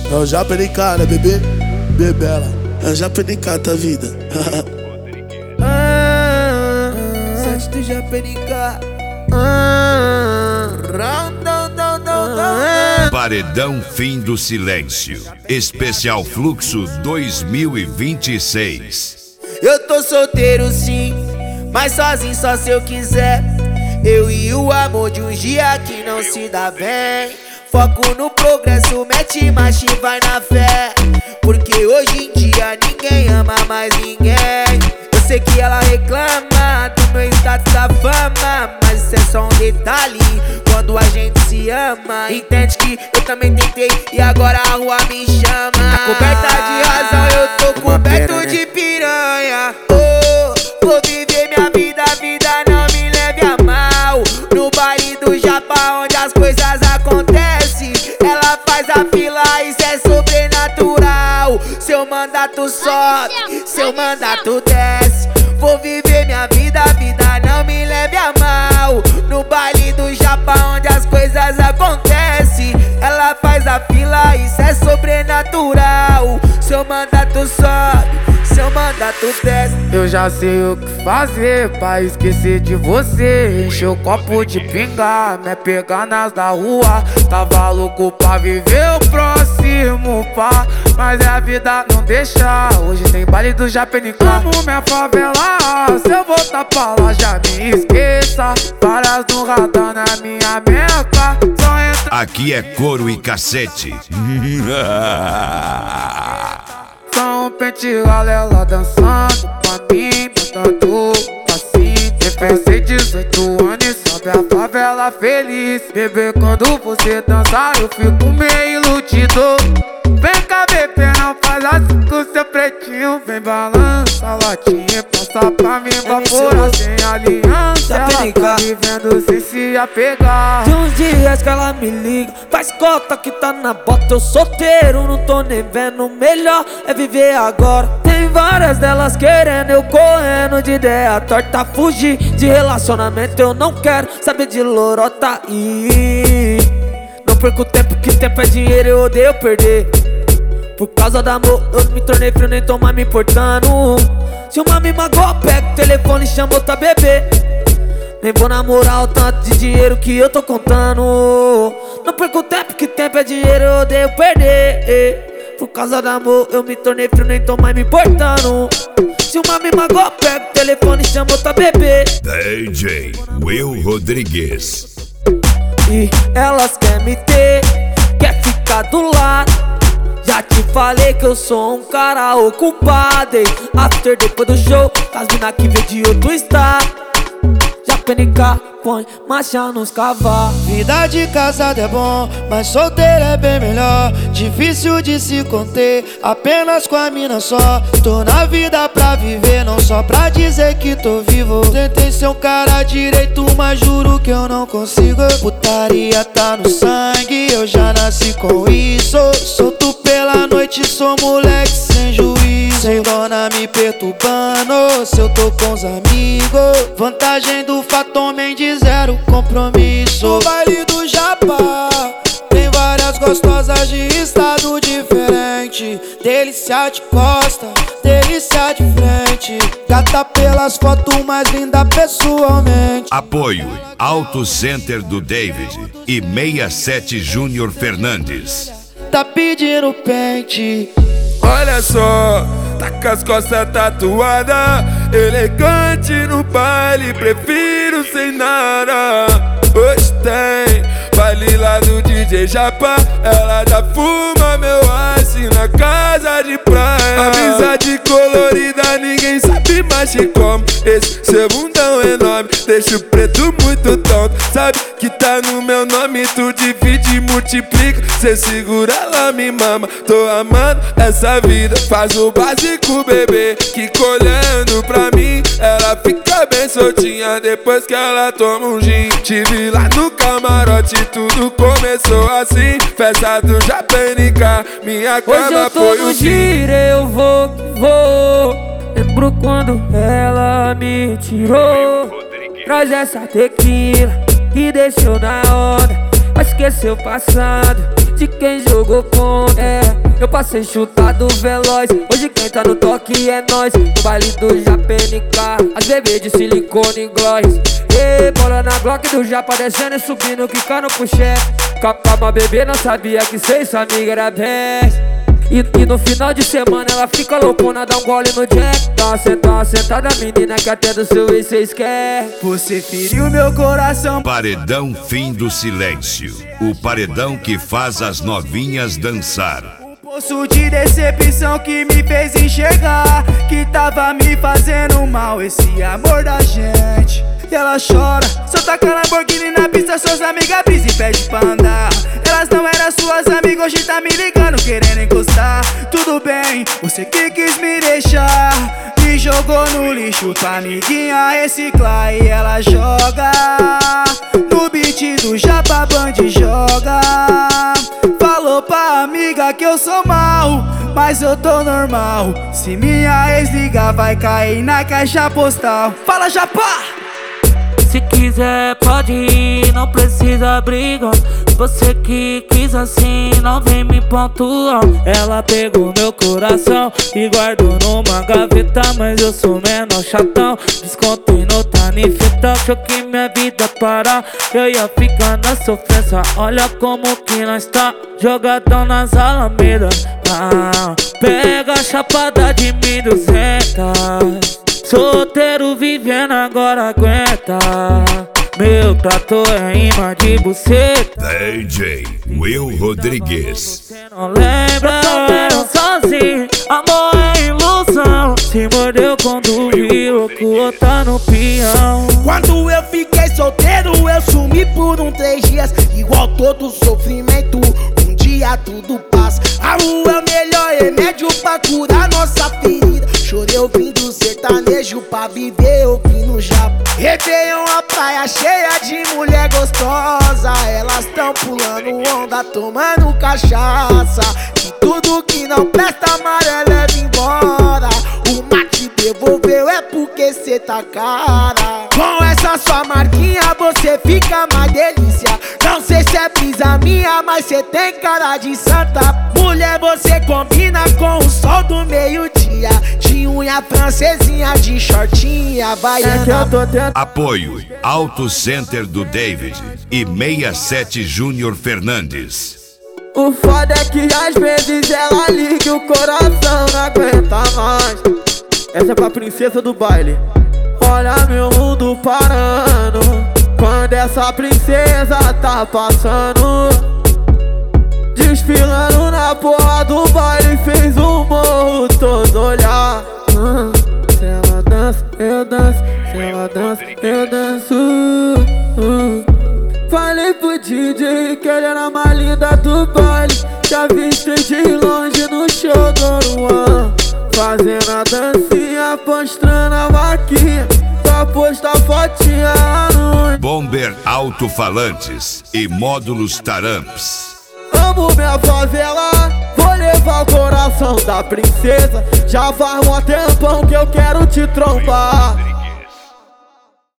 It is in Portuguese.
É o Japenica, né, bebê? Bebela. É o Japenica, tá vida. Sete do Japenica. Paredão Fim do Silêncio. Especial Fluxo 2026. Eu tô solteiro sim, mas sozinho só se eu quiser. Eu e o amor de um dia que não se dá bem. Foco no progresso, mete marcha e vai na fé. Porque hoje em dia ninguém ama mais ninguém. Eu sei que ela reclama do meu status da fama, mas isso é só um detalhe quando a gente se ama. Entende que eu também tentei e agora a rua me chama. Tá coberta de razão, eu tô coberto de piranha. Vou viver minha vida, a vida não me leve a mal. No baile do Japa onde as coisas acontecem, ela faz a fila, isso é sobrenatural. Seu mandato sobe, seu mandato desce. Vou viver minha vida, a vida não me leve a mal. No baile do Japa onde as coisas acontecem, ela faz a fila, isso é sobrenatural. Seu mandato sobe, seu mandato desce. Eu já sei o que fazer pra esquecer de você. Encher o copo de pinga, me pegar nas da rua. Tava louco pra viver o próximo, pá, mas a vida não deixa. Hoje tem baile do Japenica. Amo minha favela, se eu voltar pra lá já me esqueça. Várias no radar na minha meca. Só entra... Aqui é couro e cacete. Só um pente galela dançando pra mim, botando passinho. Pensei 18 anos e sobe a favela feliz. Bebê, quando você dançar eu fico meio iludido. Vem cá, bebê, não faz assim com seu pretinho. Vem balança a latinha, passa pra mim, vapora sem aliança. Ela tá vivendo sem se apegar. Tem uns dias que ela me liga, faz cota que tá na bota. Eu solteiro, não tô nem vendo. Melhor é viver agora. Tem várias delas querendo, eu correndo de ideia torta. Fugir de relacionamento, eu não quero saber de lorota. E não perco tempo, que tempo é dinheiro, eu odeio perder. Por causa do amor, eu me tornei frio, nem tô mais me importando. Se uma me magoa, pega o telefone e chama outra bebê. Nem vou namorar o tanto de dinheiro que eu tô contando. Não perco tempo, que tempo é dinheiro, eu odeio perder. Por causa do amor, eu me tornei frio, nem tô mais me importando. Se uma me magoa, pega o telefone e chama outra bebê. DJ Will Rodrigues. E elas querem me ter, quer ficar do lado. Já te falei que eu sou um cara ocupado, hein? After depois do show, as mina que vem de outro estado. Japenica, põe marcha nos cavalos. Vida de casado é bom, mas solteiro é bem melhor. Difícil de se conter, apenas com a mina só. Tô na vida pra viver, não só pra dizer que tô vivo. Tentei ser um cara direito, mas juro que eu não consigo. Putaria tá no sangue, eu já nasci com isso. Solto pela noite, sou moleque sem juízo. Sem dona me perturbando, se eu tô com os amigos. Vantagem do fato, homem de zero compromisso. No baile do Japa tem várias gostosas de estado diferente. Delícia de costa, delícia de frente. Gata pelas fotos, mais linda pessoalmente. Apoio Auto Center do David e 67 Júnior Fernandes. Tá pedindo pente. Olha só, tá com as costas tatuadas, elegante no baile, prefiro sem nada. Hoje tem baile lá do DJ Japa, ela já fuma meu ice na casa de praia. Amizade colorida, ninguém sabe mais de como. Esse seu bundão enorme deixa o preto muito tonto. Sabe que tá no meu nome, tu divide e multiplica. Cê segura, ela me mama, tô amando essa vida. Faz o básico, bebê, que olhando pra mim ela fica bem soltinha depois que ela toma um gin. Tive lá no camarote, tudo começou assim. Festa do Japenica, minha cama foi o gin. Giro, eu vou que vou. Lembro quando ela me tirou. Traz essa tequila e desceu na onda. mas esqueceu o passado de quem jogou contra. Eu passei chutado veloz, hoje quem tá no toque é nós. No baile do JPNK, as bebês de silicone e gloss. E bola na Glock do Japa descendo e subindo, quicando pro chefe. Calma, bebê, não sabia que cê e sua amiga era best. E no final de semana ela fica loucona, dá um gole no jack. Dá uma sentada, menina, que até do seu ex cês quer. Você feriu meu coração. Paredão Fim do Silêncio. O paredão que faz as novinhas dançar. Poço de decepção que me fez enxergar que tava me fazendo mal esse amor da gente. E ela chora, só taca Lamborghini na pista, suas amigas brisa e pede pra andar. Elas não eram suas amigas, hoje tá me ligando, querendo encostar. Tudo bem, você que quis me deixar, me jogou no lixo pra amiguinha reciclar. E ela joga no beat do Japa Band, joga. Falou pra amiga que eu sou mal, mas eu tô normal. Se minha ex ligar, vai cair na caixa postal. Fala, Japa! Se quiser pode ir, não precisa brigar. Você que quis assim, não vem me pontuar. Ela pegou meu coração e guardou numa gaveta, mas eu sou menor chatão. Descontei no tanifetão, achou que minha vida parar, eu ia ficar na sofrência. Olha como que nós tá, jogadão nas alamedas. Pega a chapada de 1.200. Solteiro vivendo agora aguenta. Meu trator é imã de buceta. DJ Will Rodrigues. Você não lembra? Eu tô sozinho, amor é ilusão. Se mordeu quando viu que o outro tá no peão. Quando eu fiquei solteiro, eu sumi por 3 dias. Igual todo sofrimento, um dia tudo passa. A rua é o melhor remédio pra curar nossa ferida. Chorei ouvindo sertanejo pra viver ouvindo Japa. Réveillon, a praia cheia de mulher gostosa. Elas tão pulando onda, tomando cachaça. E tudo que não presta, amarelo leva embora. O mate devolveu é porque cê tá cara. Com essa sua marquinha você fica mais delícia. Não sei se é brisa minha, mas cê tem cara de santa. Mulher, você combina com o sol do meio-dia. De unha francesinha, de shortinha, baiana. Apoio Auto Center do David e 67 Júnior Fernandes. O foda é que às vezes ela liga e o coração não aguenta mais. Essa é pra princesa do baile. Olha meu mundo parando quando essa princesa tá passando. Desfilando na porra do baile, fez o morro todo olhar. Se ela dança, eu danço. Se ela dança, eu danço. Falei pro DJ que ele era a mais linda do baile. Já vistei de longe no show do Luan, fazendo a dancinha, mostrando a vaquinha pra postar fotinha no Bomber Alto-Falantes e Módulos Taramps. Amo minha favela, vou levar o coração da princesa. Já faz um tempão que eu quero te trombar.